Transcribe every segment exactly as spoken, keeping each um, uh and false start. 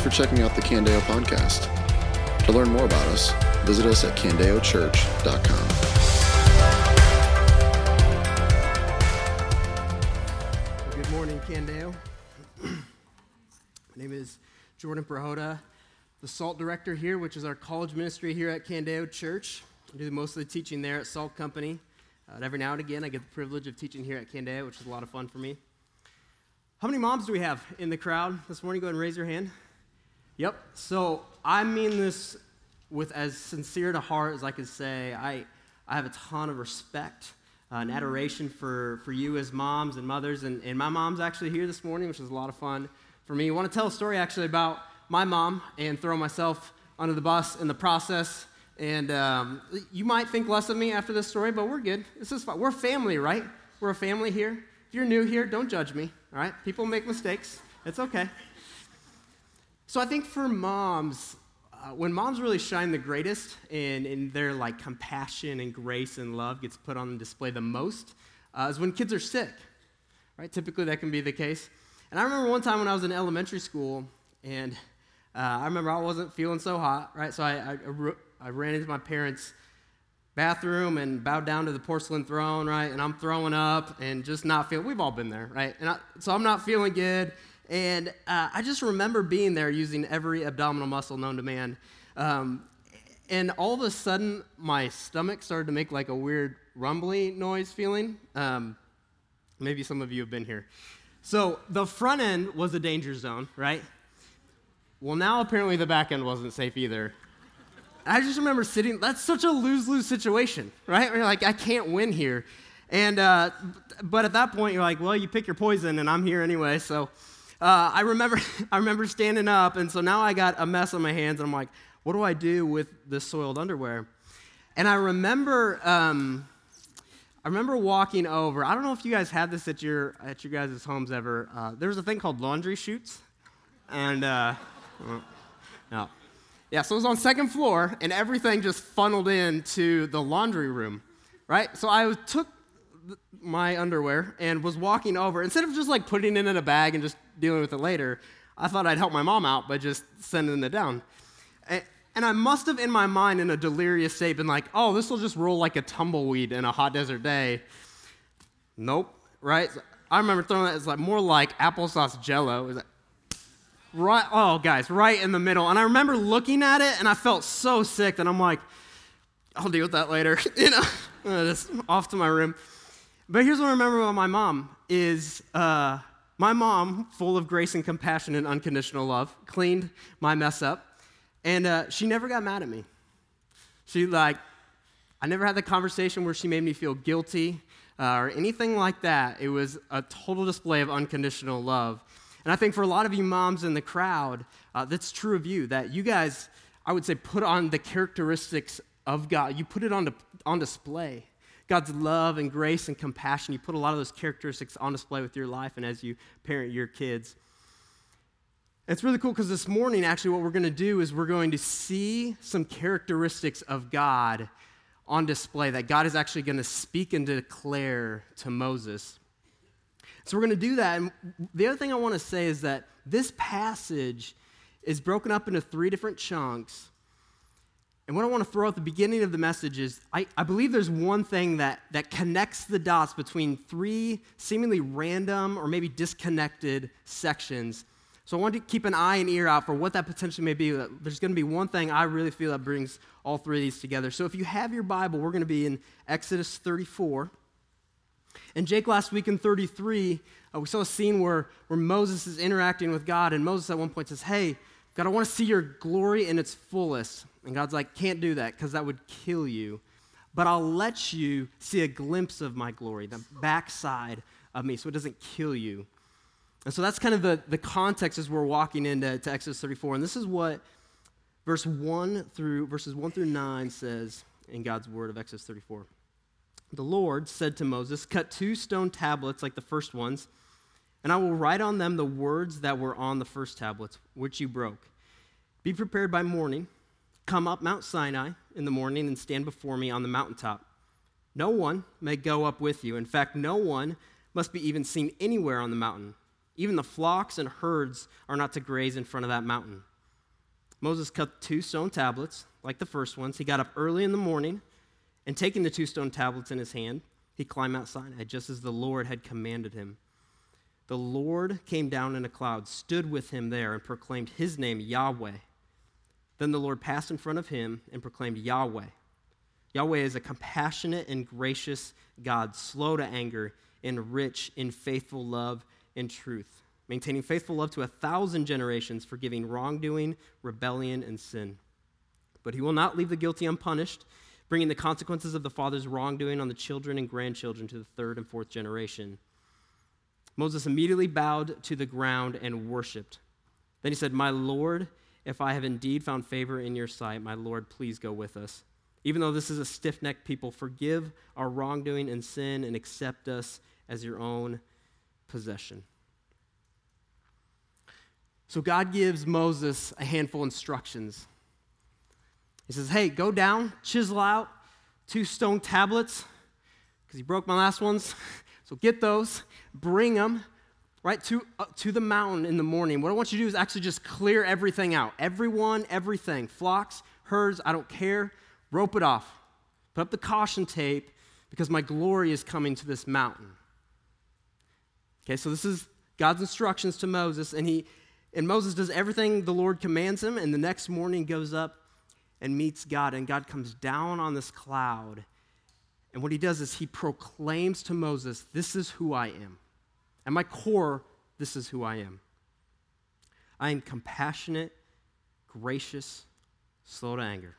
for checking out the Candeo podcast. To learn more about us, visit us at candeo church dot com. Good morning, Candeo. My name is Jordan Prohoda, the SALT director here, which is our college ministry here at Candeo Church. I do most of the teaching there at SALT Company. Uh, every now and again, I get the privilege of teaching here at Candeo, which is a lot of fun for me. How many moms do we have in the crowd this morning? Go ahead and raise your hand. Yep. So I mean this with as sincere a heart as I can say. I I have a ton of respect uh, and adoration for, for you as moms and mothers. And, and my mom's actually here this morning, which is a lot of fun for me. I want to tell a story actually about my mom and throw myself under the bus in the process. And um, you might think less of me after this story, but we're good. This is fine. We're family, right? We're a family here. If you're new here, don't judge me, all right? People make mistakes. It's okay. So I think for moms, uh, when moms really shine the greatest and, and their like compassion and grace and love gets put on display the most uh, is when kids are sick, right? Typically that can be the case. And I remember one time when I was in elementary school, and uh, I remember I wasn't feeling so hot, right? So I, I, I ran into my parents' bathroom and bowed down to the porcelain throne, right? And I'm throwing up and just not feeling, we've all been there, right? And I, so I'm not feeling good. And uh, I just remember being there using every abdominal muscle known to man. Um, and all of a sudden, my stomach started to make like a weird rumbly noise feeling. Um, maybe some of you have been here. So the front end was a danger zone, right? Well, now apparently the back end wasn't safe either. I just remember sitting, that's such a lose-lose situation, right? Where you're like, I can't win here. And, uh, but at that point, you're like, well, you pick your poison, and I'm here anyway, so... Uh, I remember I remember standing up, and so now I got a mess on my hands, and I'm like, what do I do with this soiled underwear? And I remember um, I remember walking over. I don't know if you guys had this at your at your guys' homes ever. Uh, there was a thing called laundry chutes, and uh, no, yeah. So it was on second floor, and everything just funneled into the laundry room, right? So I took my underwear and was walking over. Instead of just like putting it in a bag and just dealing with it later, I thought I'd help my mom out by just sending it down. And I must have in my mind in a delirious state been like, oh, this will just roll like a tumbleweed in a hot desert day. Nope, right? I remember throwing that as like more like applesauce Jell-O. It was like, right, oh guys, right in the middle. And I remember looking at it and I felt so sick that I'm like, I'll deal with that later. you know, just off to my room. But here's what I remember about my mom is uh, my mom, full of grace and compassion and unconditional love, cleaned my mess up, and uh, she never got mad at me. She like, I never had the conversation where she made me feel guilty uh, or anything like that. It was a total display of unconditional love. And I think for a lot of you moms in the crowd, uh, that's true of you, that you guys, I would say, put on the characteristics of God. You put it on, on display. God's love and grace and compassion, you put a lot of those characteristics on display with your life and as you parent your kids. And it's really cool because this morning, actually, what we're going to do is we're going to see some characteristics of God on display that God is actually going to speak and declare to Moses. So we're going to do that. And the other thing I want to say is that this passage is broken up into three different chunks. And what I want to throw at the beginning of the message is I, I believe there's one thing that, that connects the dots between three seemingly random or maybe disconnected sections. So I want to keep an eye and ear out for what that potentially may be. There's going to be one thing I really feel that brings all three of these together. So if you have your Bible, we're going to be in Exodus thirty-four. And Jake, last week in thirty-three, uh, we saw a scene where, where Moses is interacting with God, and Moses at one point says, hey, God, I want to see your glory in its fullest. And God's like, can't do that because that would kill you. But I'll let you see a glimpse of my glory, the backside of me, so it doesn't kill you. And so that's kind of the, the context as we're walking into to Exodus thirty-four. And this is what verse one through verses one through nine says in God's word of Exodus thirty-four. The Lord said to Moses, cut two stone tablets like the first ones, and I will write on them the words that were on the first tablets, which you broke. Be prepared by morning. Come up Mount Sinai in the morning and stand before me on the mountaintop. No one may go up with you. In fact, no one must be even seen anywhere on the mountain. Even the flocks and herds are not to graze in front of that mountain. Moses cut two stone tablets, like the first ones. He got up early in the morning, and taking the two stone tablets in his hand, he climbed Mount Sinai, just as the Lord had commanded him. The Lord came down in a cloud, stood with him there, and proclaimed his name, Yahweh. Then the Lord passed in front of him and proclaimed Yahweh. Yahweh is a compassionate and gracious God, slow to anger and rich in faithful love and truth, maintaining faithful love to a thousand generations, forgiving wrongdoing, rebellion, and sin. But he will not leave the guilty unpunished, bringing the consequences of the father's wrongdoing on the children and grandchildren to the third and fourth generation. Moses immediately bowed to the ground and worshiped. Then he said, "My Lord, if I have indeed found favor in your sight, my Lord, please go with us. Even though this is a stiff-necked people, forgive our wrongdoing and sin and accept us as your own possession." So God gives Moses a handful of instructions. He says, hey, go down, chisel out two stone tablets, because he broke my last ones. So get those, bring them right to, uh, to the mountain in the morning. What I want you to do is actually just clear everything out. Everyone, everything. Flocks, herds, I don't care. Rope it off. Put up the caution tape because my glory is coming to this mountain. Okay, so this is God's instructions to Moses, and he and Moses does everything the Lord commands him, and the next morning goes up and meets God, and God comes down on this cloud. And what he does is he proclaims to Moses, this is who I am. At my core, this is who I am. I am compassionate, gracious, slow to anger.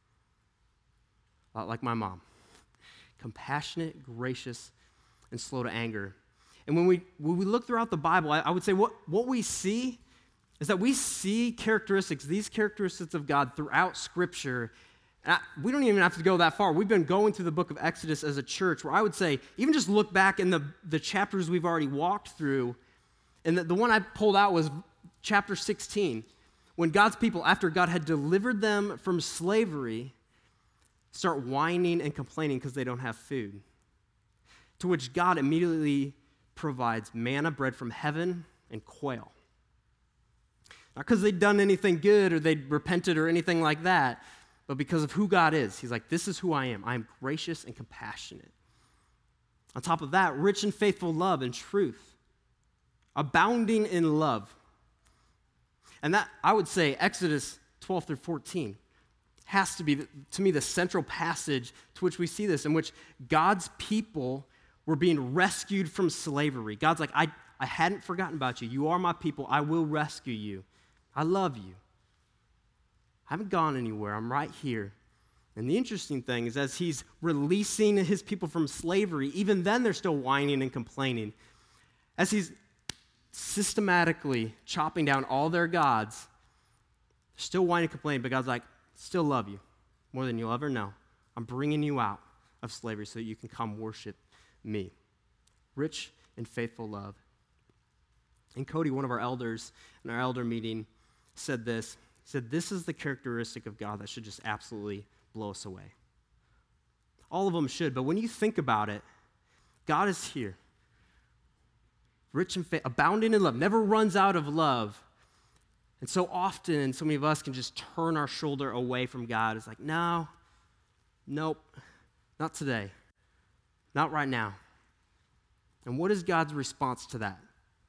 A lot like my mom. Compassionate, gracious, and slow to anger. And when we when we look throughout the Bible, I, I would say what, what we see is that we see characteristics, these characteristics of God throughout Scripture. And I, we don't even have to go that far. We've been going through the book of Exodus as a church, where I would say, even just look back in the, the chapters we've already walked through, and the, the one I pulled out was chapter sixteen, when God's people, after God had delivered them from slavery, start whining and complaining because they don't have food. To which God immediately provides manna, bread from heaven, and quail. Not because they'd done anything good or they'd repented or anything like that, but because of who God is. He's like, this is who I am. I am gracious and compassionate. On top of that, rich in faithful love and truth, abounding in love. And that, I would say, Exodus twelve through fourteen has to be, to me, the central passage to which we see this, in which God's people were being rescued from slavery. God's like, I, I hadn't forgotten about you. You are my people. I will rescue you. I love you. I haven't gone anywhere. I'm right here. And the interesting thing is, as he's releasing his people from slavery, even then they're still whining and complaining. As he's systematically chopping down all their gods, they're still whining and complaining, but God's like, still love you more than you'll ever know. I'm bringing you out of slavery so that you can come worship me. Rich and faithful love. And Cody, one of our elders in our elder meeting, said this. He said, this is the characteristic of God that should just absolutely blow us away. All of them should, but when you think about it, God is here. Rich and faith, abounding in love, never runs out of love. And so often, so many of us can just turn our shoulder away from God. It's like, no, nope, not today. Not right now. And what is God's response to that?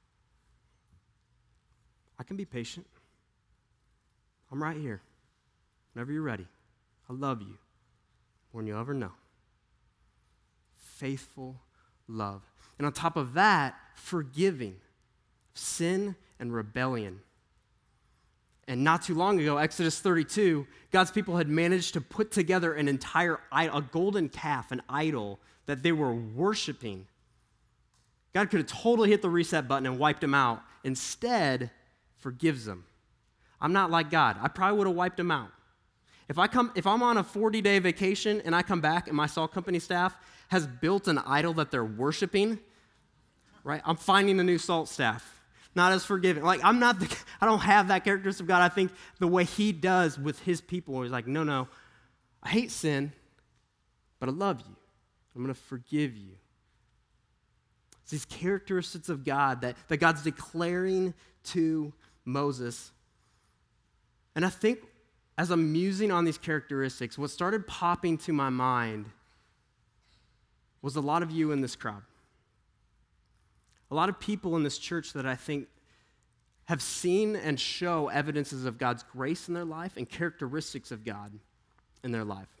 I can be patient. I'm right here. Whenever you're ready. I love you more than you'll ever know. Faithful love. And on top of that, forgiving sin and rebellion. And not too long ago, Exodus thirty-two, God's people had managed to put together an entire idol, a golden calf, an idol that they were worshiping. God could have totally hit the reset button and wiped them out. Instead, forgives them. I'm not like God. I probably would have wiped them out. If I come, if I'm on a forty-day vacation and I come back and my salt company staff has built an idol that they're worshiping, right? I'm finding a new salt staff. Not as forgiving. Like, I'm not, the, I don't have that characteristic of God. I think the way he does with his people is like, no, no, I hate sin, but I love you. I'm going to forgive you. It's these characteristics of God that, that God's declaring to Moses. And I think as I'm musing on these characteristics, what started popping to my mind was a lot of you in this crowd. A lot of people in this church that I think have seen and show evidences of God's grace in their life and characteristics of God in their life.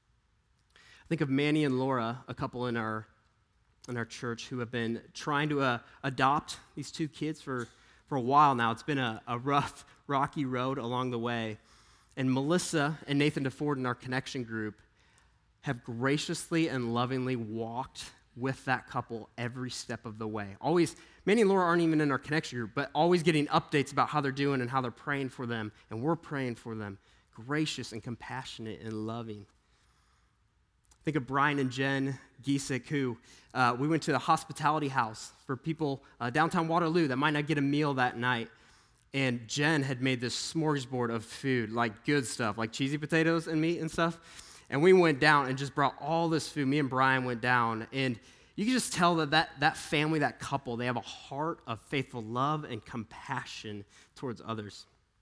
I think of Manny and Laura, a couple in our in our church who have been trying to uh, adopt these two kids for, for a while now. It's been a, a rough, rocky road along the way. And Melissa and Nathan DeFord in our connection group have graciously and lovingly walked with that couple every step of the way. Always, Manny and Laura aren't even in our connection group, but always getting updates about how they're doing and how they're praying for them, and we're praying for them. Gracious and compassionate and loving. Think of Brian and Jen Giesek, who uh, we went to the hospitality house for people uh, downtown Waterloo that might not get a meal that night. And Jen had made this smorgasbord of food, like good stuff, like cheesy potatoes and meat and stuff. And we went down and just brought all this food. Me and Brian went down, and you can just tell that that, that family, that couple, they have a heart of faithful love and compassion towards others.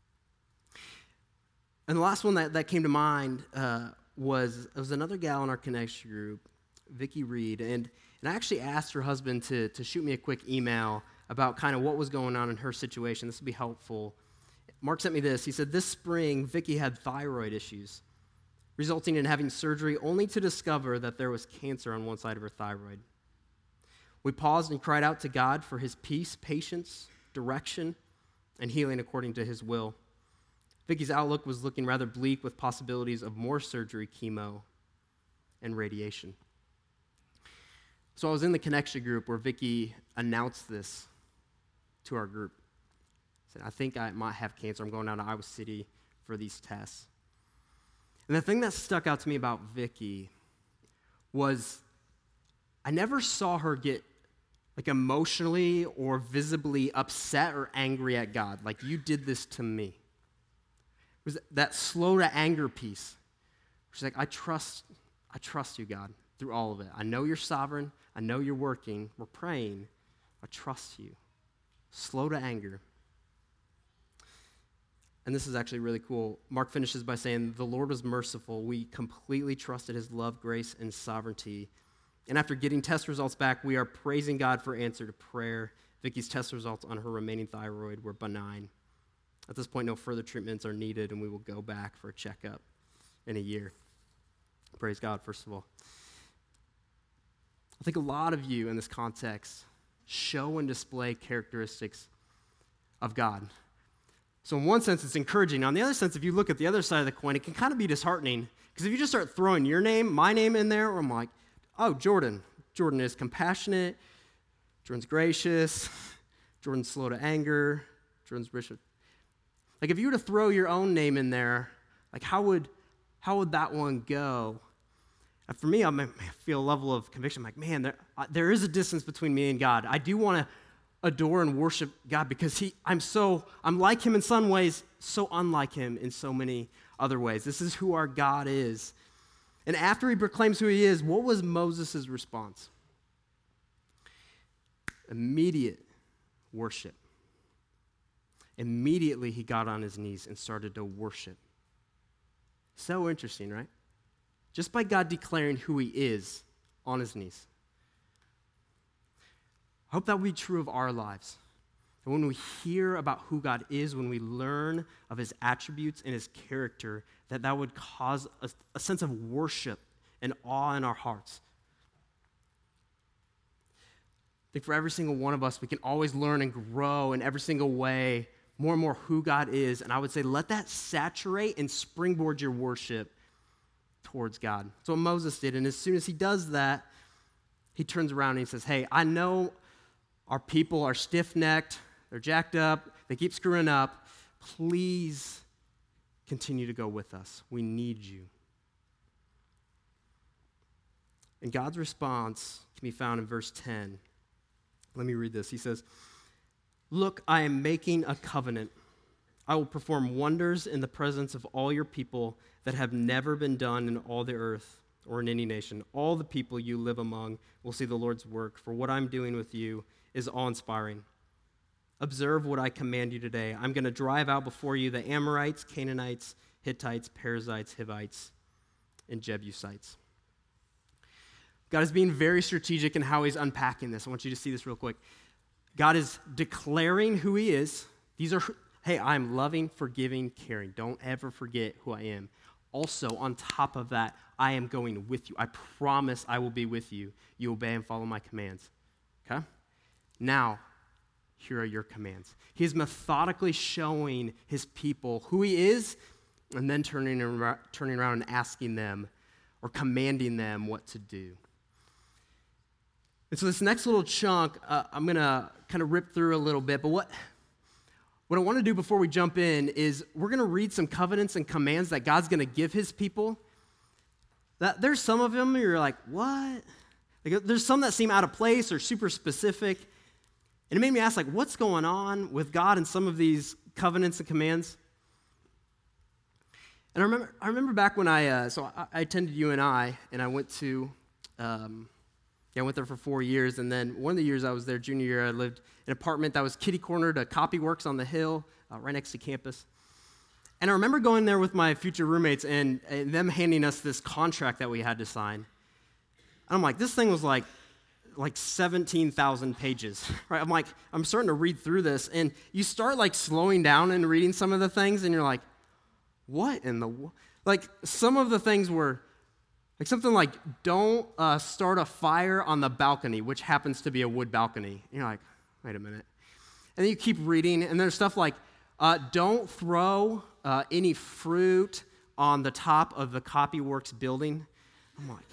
And the last one that, that came to mind uh, was, it was another gal in our connection group, Vicky Reed, and, and I actually asked her husband to, to shoot me a quick email about kind of what was going on in her situation. This would be helpful. Mark sent me this. He said, this spring, Vicky had thyroid issues, resulting in having surgery only to discover that there was cancer on one side of her thyroid. We paused and cried out to God for his peace, patience, direction, and healing according to his will. Vicky's outlook was looking rather bleak with possibilities of more surgery, chemo, and radiation. So I was in the connection group where Vicky announced this to our group. Said, I think I might have cancer. I'm going down to Iowa City for these tests. And the thing that stuck out to me about Vicky was I never saw her get like emotionally or visibly upset or angry at God. Like, you did this to me. It was that slow to anger piece. She's like, I trust, I trust you, God, through all of it. I know you're sovereign. I know you're working. We're praying. I trust you. Slow to anger. And this is actually really cool. Mark finishes by saying, the Lord was merciful. We completely trusted his love, grace, and sovereignty. And after getting test results back, we are praising God for answer to prayer. Vicky's test results on her remaining thyroid were benign. At this point, no further treatments are needed, and we will go back for a checkup in a year. Praise God, first of all. I think a lot of you in this context show and display characteristics of God. So in one sense, it's encouraging. On the other sense, if you look at the other side of the coin, it can kind of be disheartening. Because if you just start throwing your name, my name in there, or I'm like, oh, Jordan. Jordan is compassionate. Jordan's gracious. Jordan's slow to anger. Jordan's rich. Like if you were to throw your own name in there, like how would how would that one go? And for me, I'm, I feel a level of conviction. I'm like, man, there, uh, there is a distance between me and God. I do want to adore and worship God because he, I'm so, I'm like him in some ways, so unlike him in so many other ways. This is who our God is. And after he proclaims who he is, what was Moses' response? Immediate worship. Immediately he got on his knees and started to worship. So interesting, right? Just by God declaring who he is on his knees. I hope that will be true of our lives. And when we hear about who God is, when we learn of his attributes and his character, that that would cause a, a sense of worship and awe in our hearts. I think for every single one of us, we can always learn and grow in every single way more and more who God is. And I would say let that saturate and springboard your worship towards God. That's what Moses did. And as soon as he does that, he turns around and he says, hey, I know our people are stiff-necked, they're jacked up, they keep screwing up. Please continue to go with us. We need you. And God's response can be found in verse ten. Let me read this. He says, look, I am making a covenant. I will perform wonders in the presence of all your people that have never been done in all the earth or in any nation. All the people you live among will see the Lord's work, for what I'm doing with you is awe-inspiring. observe what I command you today. I'm going to drive out before you the Amorites, Canaanites, Hittites, Perizzites, Hivites, and Jebusites. God is being very strategic in how he's unpacking this. I want you to see this real quick. God is declaring who he is. These are, hey, I'm loving, forgiving, caring. Don't ever forget who I am. Also, on top of that, I am going with you. I promise I will be with you. You obey and follow my commands. Okay? Now, here are your commands. He is methodically showing his people who he is, and then turning around, turning around and asking them or commanding them what to do. And so this next little chunk, uh, I'm going to kind of rip through a little bit, but what, what I want to do before we jump in is we're going to read some covenants and commands that God's going to give his people. That there's some of them you're like, what? Like, there's some that seem out of place or super specific. And it made me ask, like, what's going on with God in some of these covenants and commands? And I remember, I remember back when I, uh, so I, I attended U N I, and I went to, um, yeah, I went there for four years, and then one of the years I was there, junior year, I lived in an apartment that was kitty-corner to Copyworks on the hill, uh, right next to campus. And I remember going there with my future roommates and, and them handing us this contract that we had to sign. And I'm like, this thing was like, like seventeen thousand pages, right? I'm like, I'm starting to read through this, and you start like slowing down and reading some of the things, and you're like, what in the, like some of the things were, like something like, don't uh, start a fire on the balcony, which happens to be a wood balcony. And you're like, wait a minute. And then you keep reading, and there's stuff like, uh, don't throw uh, any fruit on the top of the Copyworks building. I'm like,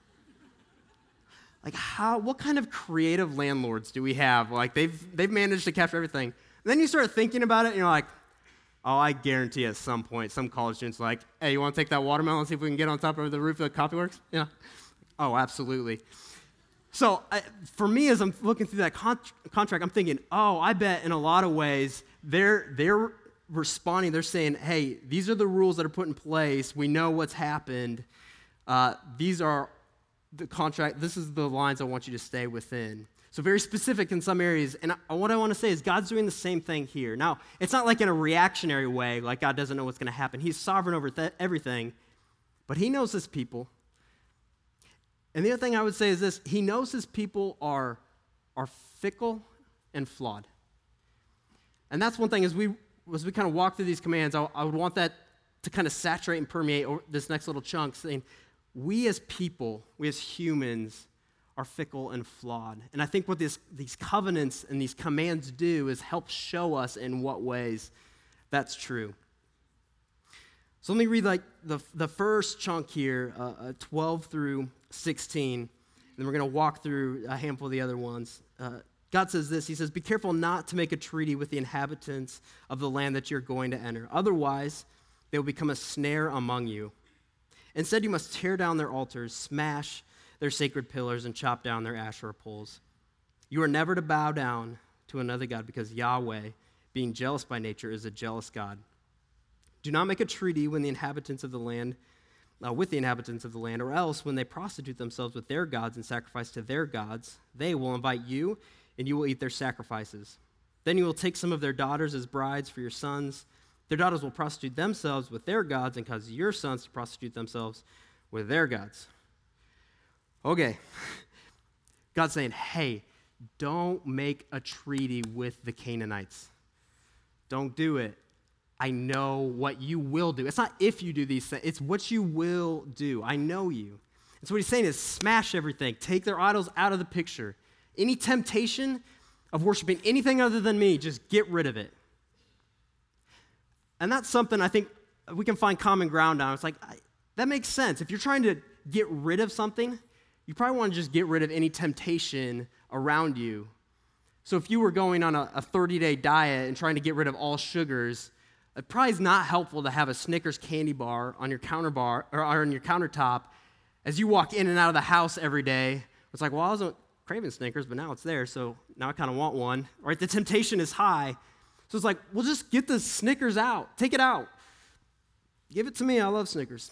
like how, what kind of creative landlords do we have? Like they've, they've managed to capture everything. And then you start thinking about it, and you're like, oh, I guarantee at some point, some college student's like, hey, you want to take that watermelon and see if we can get on top of the roof of the Copyworks? Yeah. Oh, absolutely. So I, for me, as I'm looking through that con- contract, I'm thinking, oh, I bet in a lot of ways, they're, they're responding. They're saying, hey, these are the rules that are put in place. We know what's happened. Uh, these are the contract. This is the lines I want you to stay within. So very specific in some areas. And I, what I want to say is God's doing the same thing here. Now, it's not like in a reactionary way, like God doesn't know what's going to happen. He's sovereign over th- everything, but he knows his people. And the other thing I would say is this: he knows his people are, are fickle and flawed. And that's one thing, as we, as we kind of walk through these commands, I, I would want that to kind of saturate and permeate this next little chunk, saying we as people, we as humans, are fickle and flawed. And I think what this, these covenants and these commands do is help show us in what ways that's true. So let me read like the, the first chunk here, uh, twelve through sixteen, and then we're going to walk through a handful of the other ones. Uh, God says this, he says, be careful not to make a treaty with the inhabitants of the land that you're going to enter. Otherwise, they will become a snare among you. Instead, you must tear down their altars, smash their sacred pillars, and chop down their Asherah poles. You are never to bow down to another God, because Yahweh, being jealous by nature, is a jealous God. Do not make a treaty when the inhabitants of the land, uh, with the inhabitants of the land, or else when they prostitute themselves with their gods and sacrifice to their gods, they will invite you, and you will eat their sacrifices. Then you will take some of their daughters as brides for your sons. Their daughters will prostitute themselves with their gods, and cause your sons to prostitute themselves with their gods. Okay, God's saying, hey, don't make a treaty with the Canaanites. Don't do it. I know what you will do. It's not if you do these things, it's what you will do. I know you. And so what he's saying is smash everything. Take their idols out of the picture. Any temptation of worshiping anything other than me, just get rid of it. And that's something I think we can find common ground on. It's like, I, that makes sense. If you're trying to get rid of something, you probably want to just get rid of any temptation around you. So if you were going on a, a thirty-day diet and trying to get rid of all sugars, it probably is not helpful to have a Snickers candy bar on your counter bar or on your countertop as you walk in and out of the house every day. It's like, well, I wasn't craving Snickers, but now it's there, so now I kind of want one. Right? The temptation is high. So it's like, well, just get the Snickers out. Take it out. Give it to me. I love Snickers.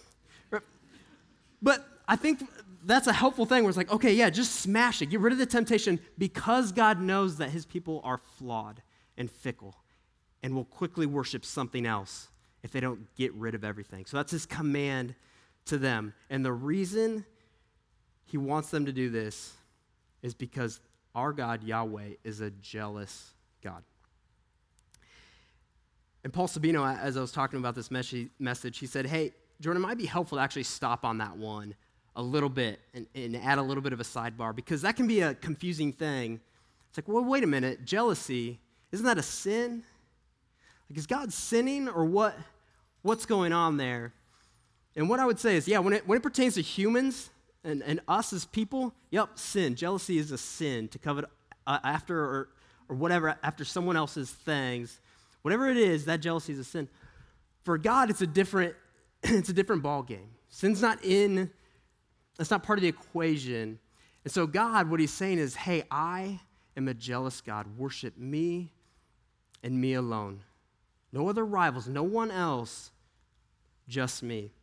But I think that's a helpful thing where it's like, okay, yeah, just smash it. Get rid of the temptation because God knows that his people are flawed and fickle and will quickly worship something else if they don't get rid of everything. So that's his command to them. And the reason he wants them to do this is because our God, Yahweh, is a jealous God. And Paul Sabino, as I was talking about this message, he said, hey, Jordan, it might be helpful to actually stop on that one a little bit and, and add a little bit of a sidebar, because that can be a confusing thing. It's like, well, wait a minute, jealousy, isn't that a sin? Like, is God sinning, or what? What's going on there? And what I would say is, yeah, when it, when it pertains to humans and, and us as people, yep, sin. Jealousy is a sin, to covet uh, after or, or whatever, after someone else's things. Whatever it is, that jealousy is a sin. For God, it's a different, it's a different ball game. Sin's not in, that's not part of the equation. And so God, what he's saying is, hey, I am a jealous God. Worship me and me alone. No other rivals, no one else, just me.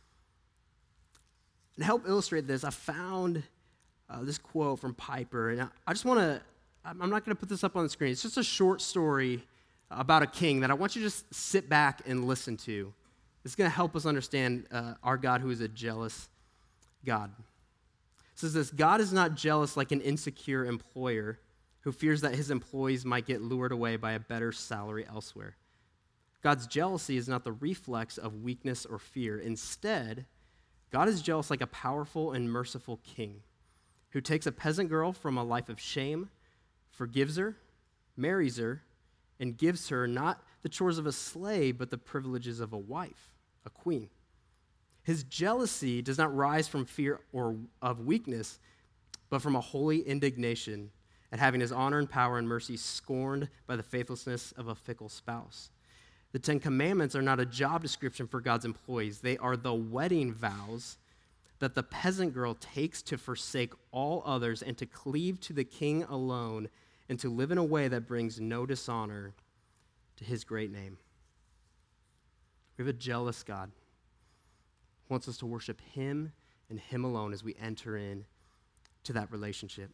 And to help illustrate this, I found uh, this quote from Piper, and I, I just want to, I'm not going to put this up on the screen. It's just a short story about a king that I want you to just sit back and listen to. It's going to help us understand uh, our God, who is a jealous God. It says this: God is not jealous like an insecure employer who fears that his employees might get lured away by a better salary elsewhere. God's jealousy is not the reflex of weakness or fear. Instead, God is jealous like a powerful and merciful king who takes a peasant girl from a life of shame, forgives her, marries her, and gives her not the chores of a slave, but the privileges of a wife, a queen. His jealousy does not rise from fear or of weakness, but from a holy indignation at having his honor and power and mercy scorned by the faithlessness of a fickle spouse. The Ten Commandments are not a job description for God's employees. They are the wedding vows that the peasant girl takes to forsake all others and to cleave to the king alone and to live in a way that brings no dishonor to his great name. We have a jealous God who wants us to worship him and him alone as we enter in to that relationship.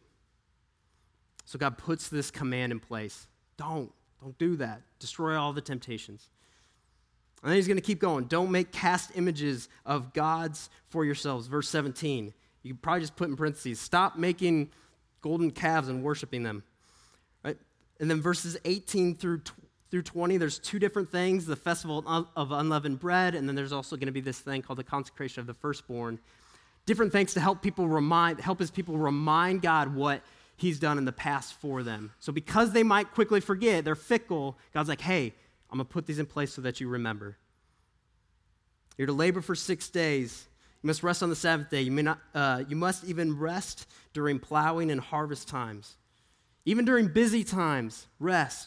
So God puts this command in place. Don't. Don't do that. Destroy all the temptations. And then he's going to keep going. Don't make cast images of gods for yourselves. Verse seventeen. You can probably just put in parentheses, stop making golden calves and worshiping them. Right? And then verses eighteen through through twenty, there's two different things, the festival of unleavened bread, and then there's also going to be this thing called the consecration of the firstborn. Different things to help people remind, help his people remind God what he's done in the past for them. So because they might quickly forget, they're fickle, God's like, hey, I'm going to put these in place so that you remember. You're to labor for six days. You must rest on the seventh day. You may not. Uh, you must even rest during plowing and harvest times. Even during busy times, rest.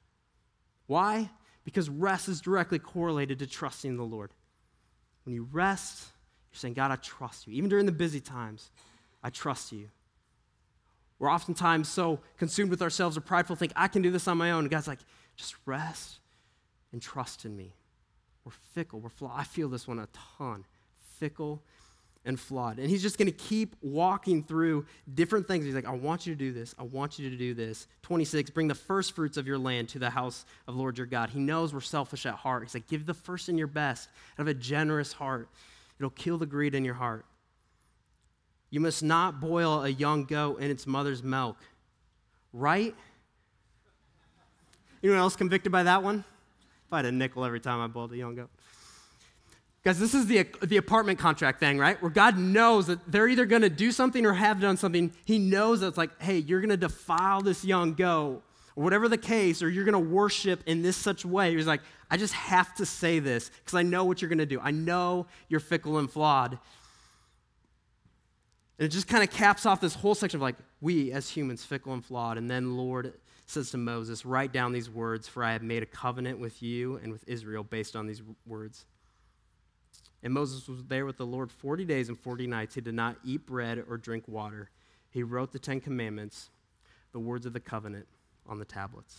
Why? Because rest is directly correlated to trusting the Lord. When you rest, you're saying, God, I trust you. Even during the busy times, I trust you. We're oftentimes so consumed with ourselves or prideful, think, I can do this on my own. And God's like, just rest and trust in me. We're fickle. We're flawed. I feel this one a ton. Fickle and flawed. And he's just going to keep walking through different things. He's like, I want you to do this. I want you to do this. twenty-six, bring the first fruits of your land to the house of Lord your God. He knows we're selfish at heart. He's like, give the first and your best out of a generous heart. It'll kill the greed in your heart. You must not boil a young goat in its mother's milk. Right? Anyone else convicted by that one? If I had a nickel every time I boiled a young goat. Guys, this is the, the apartment contract thing, right? Where God knows that they're either going to do something or have done something. He knows that it's like, hey, you're going to defile this young goat, or whatever the case, or you're going to worship in this such way. He's like, I just have to say this because I know what you're going to do. I know you're fickle and flawed. And it just kind of caps off this whole section of like, we as humans, fickle and flawed. And then Lord says to Moses, write down these words, for I have made a covenant with you and with Israel based on these words. And Moses was there with the Lord forty days and forty nights. He did not eat bread or drink water. He wrote the Ten Commandments, the words of the covenant, on the tablets.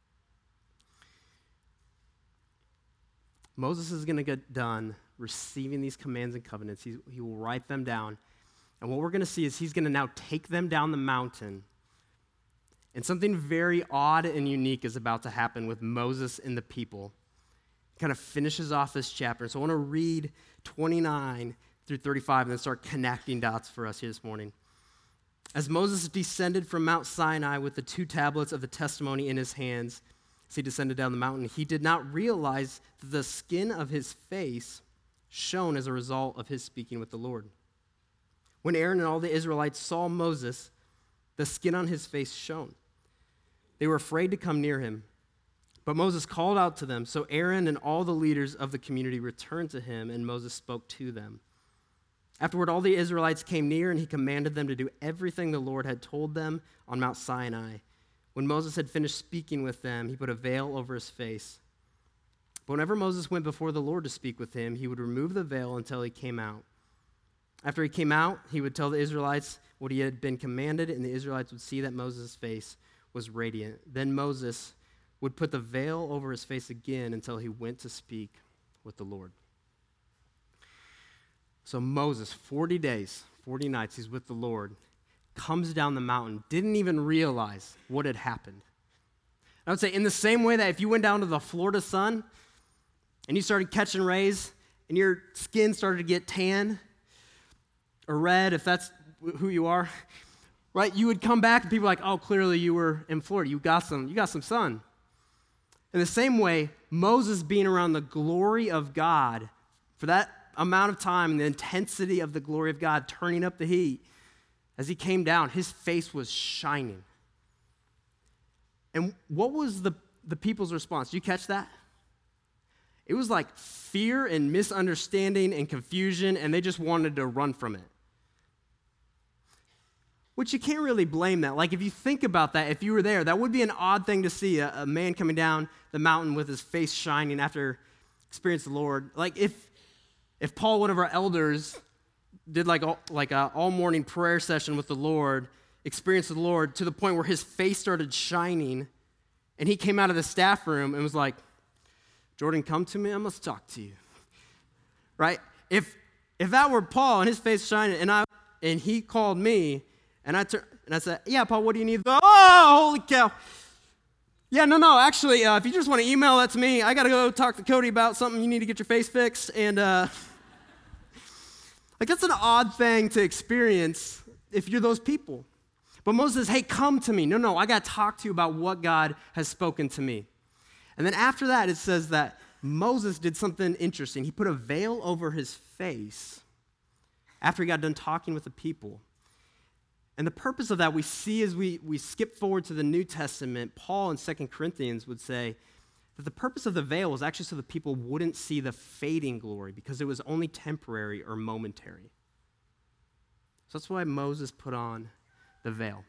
Moses is going to get done receiving these commands and covenants. He, he will write them down. And what we're going to see is he's going to now take them down the mountain And something very odd and unique is about to happen with Moses and the people. It kind of finishes off this chapter. So I want to read twenty-nine through thirty-five and then start connecting dots for us here this morning. As Moses descended from Mount Sinai with the two tablets of the testimony in his hands, as he descended down the mountain, he did not realize that the skin of his face shone as a result of his speaking with the Lord. When Aaron and all the Israelites saw Moses, the skin on his face shone. They were afraid to come near him. But Moses called out to them, so Aaron and all the leaders of the community returned to him, and Moses spoke to them. Afterward, all the Israelites came near, and he commanded them to do everything the Lord had told them on Mount Sinai. When Moses had finished speaking with them, he put a veil over his face. But whenever Moses went before the Lord to speak with him, he would remove the veil until he came out. After he came out, he would tell the Israelites what he had been commanded, and the Israelites would see that Moses' face was radiant. Then Moses would put the veil over his face again until he went to speak with the Lord. So Moses, forty days, forty nights, he's with the Lord, comes down the mountain, didn't even realize what had happened. I would say in the same way that if you went down to the Florida sun and you started catching rays and your skin started to get tan or red, if that's who you are, right, you would come back and people were like, oh, clearly you were in Florida. You got some, you got some sun. In the same way, Moses being around the glory of God for that amount of time and the intensity of the glory of God turning up the heat, as he came down, his face was shining. And what was the, the people's response? Did you catch that? It was like fear and misunderstanding and confusion, and they just wanted to run from it. Which you can't really blame that. Like, if you think about that, if you were there, that would be an odd thing to see, a, a man coming down the mountain with his face shining after experiencing the Lord. Like, if if Paul, one of our elders, did like a, like a all-morning prayer session with the Lord, experienced the Lord to the point where his face started shining, and he came out of the staff room and was like, Jordan, come to me, I must talk to you. Right? If if that were Paul and his face shining, and I and he called me, and I tur- and I said, yeah, Paul, what do you need? Oh, holy cow. Yeah, no, no, actually, uh, if you just want to email that to me, I got to go talk to Cody about something. You need to get your face fixed. And, uh, like, that's an odd thing to experience if you're those people. But Moses says, hey, come to me. No, no, I got to talk to you about what God has spoken to me. And then after that, it says that Moses did something interesting. He put a veil over his face after he got done talking with the people. And the purpose of that we see as we, we skip forward to the New Testament, Paul in Second Corinthians would say that the purpose of the veil was actually so that people wouldn't see the fading glory because it was only temporary or momentary. So that's why Moses put on the veil.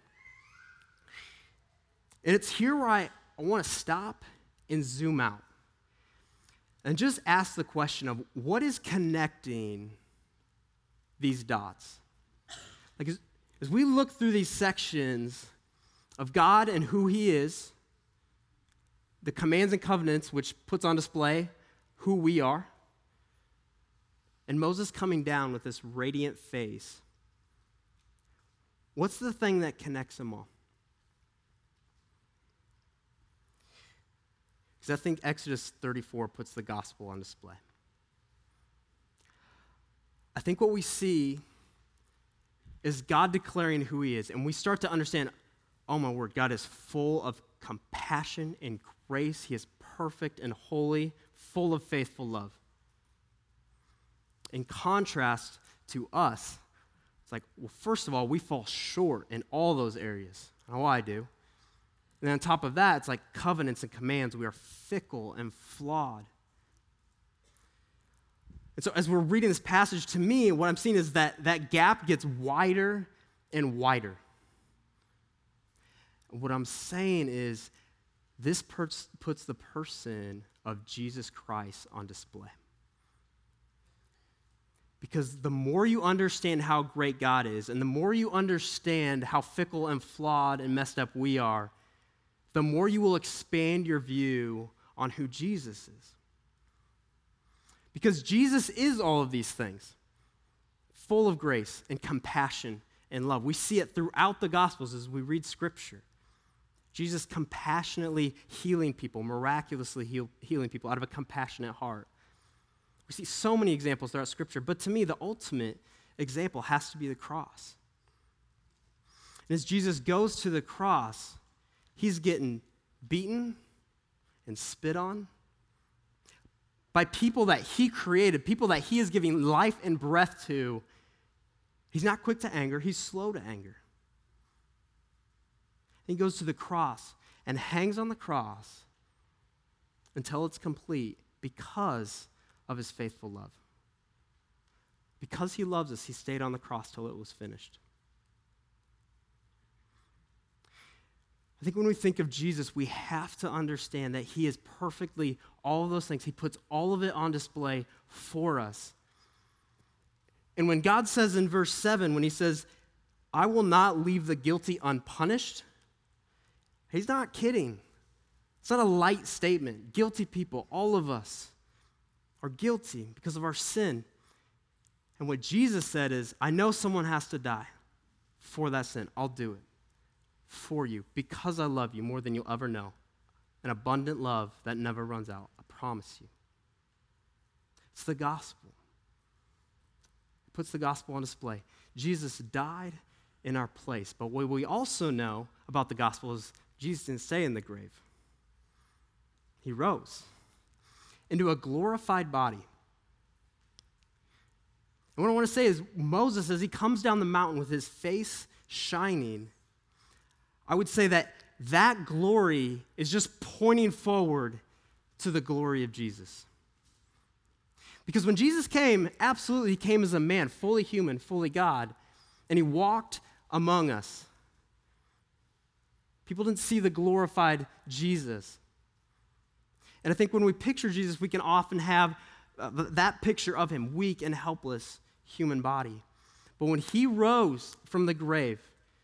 And it's here where I, I want to stop and zoom out and just ask the question of what is connecting these dots? Like, is, As we look through these sections of God and who he is, the commands and covenants, which puts on display who we are, and Moses coming down with this radiant face, what's the thing that connects them all? Because I think Exodus thirty-four puts the gospel on display. I think what we see is God declaring who he is, and we start to understand, oh my word, God is full of compassion and grace. He is perfect and holy, full of faithful love. In contrast to us, it's like, well, first of all, we fall short in all those areas. I know I do. And then on top of that, it's like covenants and commands. We are fickle and flawed. And so as we're reading this passage, to me, what I'm seeing is that that gap gets wider and wider. What I'm saying is this per- puts the person of Jesus Christ on display. Because the more you understand how great God is, and the more you understand how fickle and flawed and messed up we are, the more you will expand your view on who Jesus is. Because Jesus is all of these things, full of grace and compassion and love. We see it throughout the Gospels as we read Scripture. Jesus compassionately healing people, miraculously heal, healing people out of a compassionate heart. We see so many examples throughout Scripture, but to me, the ultimate example has to be the cross. And as Jesus goes to the cross, he's getting beaten and spit on by people that he created, people that he is giving life and breath to. He's not quick to anger, he's slow to anger. He goes to the cross and hangs on the cross until it's complete because of his faithful love. Because he loves us, he stayed on the cross till it was finished. I think when we think of Jesus, we have to understand that he is perfectly all of those things. He puts all of it on display for us. And when God says in verse seven, when he says, I will not leave the guilty unpunished, he's not kidding. It's not a light statement. Guilty people, all of us, are guilty because of our sin. And what Jesus said is, I know someone has to die for that sin. I'll do it for you because I love you more than you'll ever know. An abundant love that never runs out. I promise you. It's the gospel. It puts the gospel on display. Jesus died in our place. But what we also know about the gospel is Jesus didn't stay in the grave. He rose into a glorified body. And what I want to say is Moses, as he comes down the mountain with his face shining, I would say that that glory is just pointing forward to the glory of Jesus. Because when Jesus came, absolutely, he came as a man, fully human, fully God, and he walked among us. People didn't see the glorified Jesus. And I think when we picture Jesus, we can often have uh, that picture of him, weak and helpless human body. But when he rose from the grave,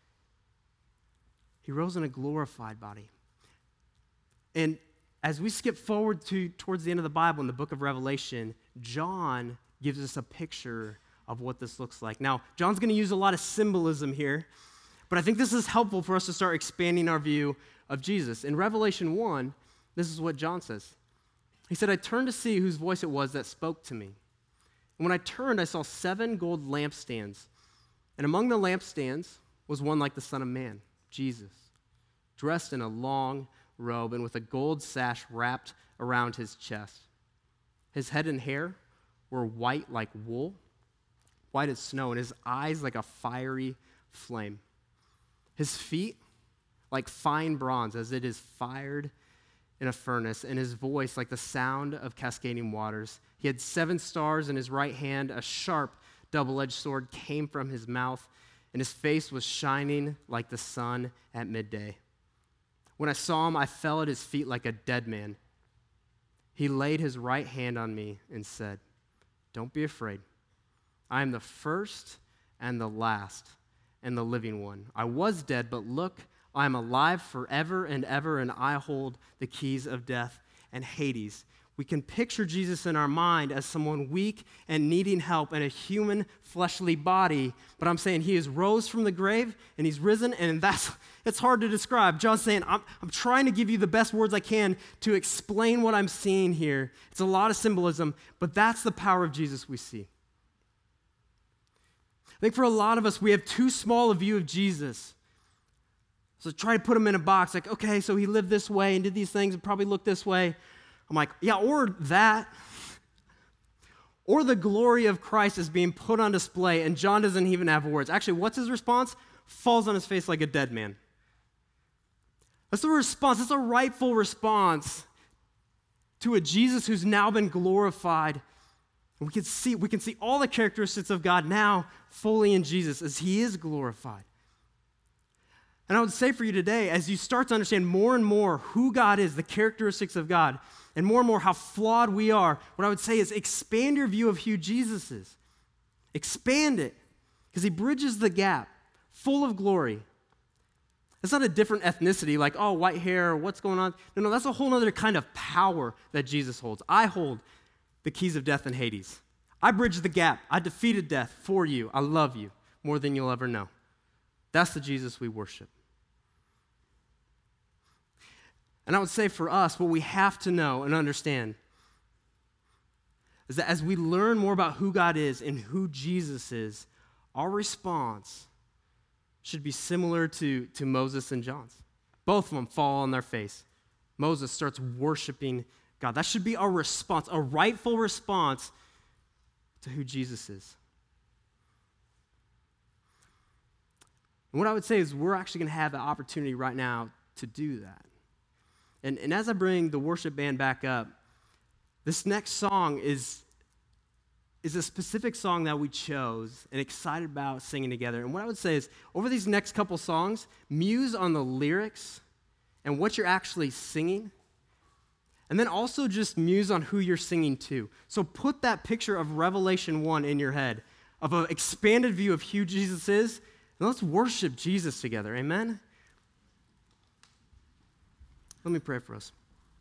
he rose in a glorified body. And as we skip forward to towards the end of the Bible in the book of Revelation, John gives us a picture of what this looks like. Now, John's going to use a lot of symbolism here, but I think this is helpful for us to start expanding our view of Jesus. In Revelation one, this is what John says. He said, I turned to see whose voice it was that spoke to me. And when I turned, I saw seven gold lampstands. And among the lampstands was one like the Son of Man, Jesus, dressed in a long robe and with a gold sash wrapped around his chest. His head and hair were white like wool, white as snow, and his eyes like a fiery flame. His feet like fine bronze as it is fired in a furnace, and his voice like the sound of cascading waters. He had seven stars in his right hand. A sharp double-edged sword came from his mouth, and his face was shining like the sun at midday. When I saw him, I fell at his feet like a dead man. He laid his right hand on me and said, don't be afraid. I am the first and the last and the living one. I was dead, but look, I am alive forever and ever, and I hold the keys of death and Hades. We can picture Jesus in our mind as someone weak and needing help in a human fleshly body, but I'm saying he has rose from the grave and he's risen, and that's it's hard to describe. John's saying, I'm, I'm trying to give you the best words I can to explain what I'm seeing here. It's a lot of symbolism, but that's the power of Jesus we see. I think for a lot of us, we have too small a view of Jesus. So try to put him in a box, like, okay, so he lived this way and did these things and probably looked this way. I'm like, yeah, or that, or the glory of Christ is being put on display, and John doesn't even have words. Actually, what's his response? Falls on his face like a dead man. That's the response. That's a rightful response to a Jesus who's now been glorified. And we can see, we can see all the characteristics of God now fully in Jesus as he is glorified. And I would say for you today, as you start to understand more and more who God is, the characteristics of God, and more and more how flawed we are, what I would say is expand your view of who Jesus is. Expand it, because he bridges the gap, full of glory. It's not a different ethnicity, like, oh, white hair, or what's going on. No, no, that's a whole other kind of power that Jesus holds. I hold the keys of death and Hades. I bridged the gap. I defeated death for you. I love you more than you'll ever know. That's the Jesus we worship. And I would say for us, what we have to know and understand is that as we learn more about who God is and who Jesus is, our response should be similar to, to Moses and John's. Both of them fall on their face. Moses starts worshiping God. That should be our response, a rightful response to who Jesus is. And what I would say is we're actually going to have the opportunity right now to do that. And, and as I bring the worship band back up, this next song is, is a specific song that we chose and excited about singing together. And what I would say is, over these next couple songs, muse on the lyrics and what you're actually singing, and then also just muse on who you're singing to. So put that picture of Revelation one in your head, of an expanded view of who Jesus is, and let's worship Jesus together, amen? Let me pray for us.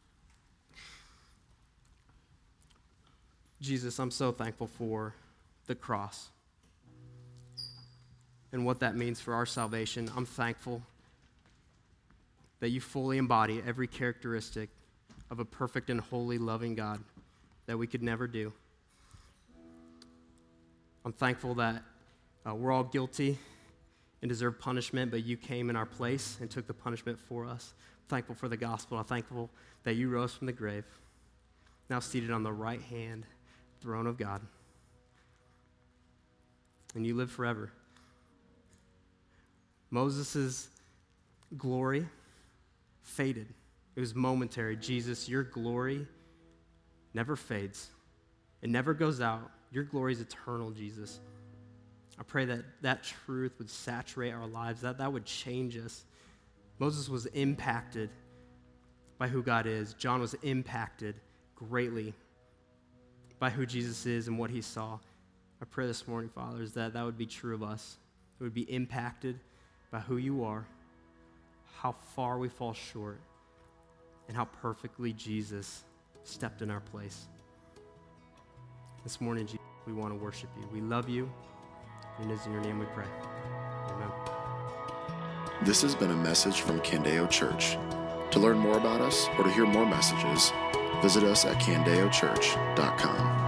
Jesus, I'm so thankful for the cross and what that means for our salvation. I'm thankful that you fully embody every characteristic of a perfect and holy, loving God that we could never do. I'm thankful that uh, we're all guilty and deserve punishment, but you came in our place and took the punishment for us. I'm thankful for the gospel. I'm thankful that you rose from the grave, now seated on the right hand throne of God, and you live forever. Moses' glory faded. It was momentary. Jesus, your glory never fades. It never goes out. Your glory is eternal, Jesus. I pray that that truth would saturate our lives, that that would change us. Moses was impacted by who God is. John was impacted greatly by who Jesus is and what he saw. I pray this morning, fathers, that that would be true of us. It would be impacted by who you are, how far we fall short, and how perfectly Jesus stepped in our place. This morning, Jesus, we want to worship you. We love you, and it is in your name we pray. Amen. This has been a message from Candeo Church. To learn more about us or to hear more messages, visit us at candeo church dot com.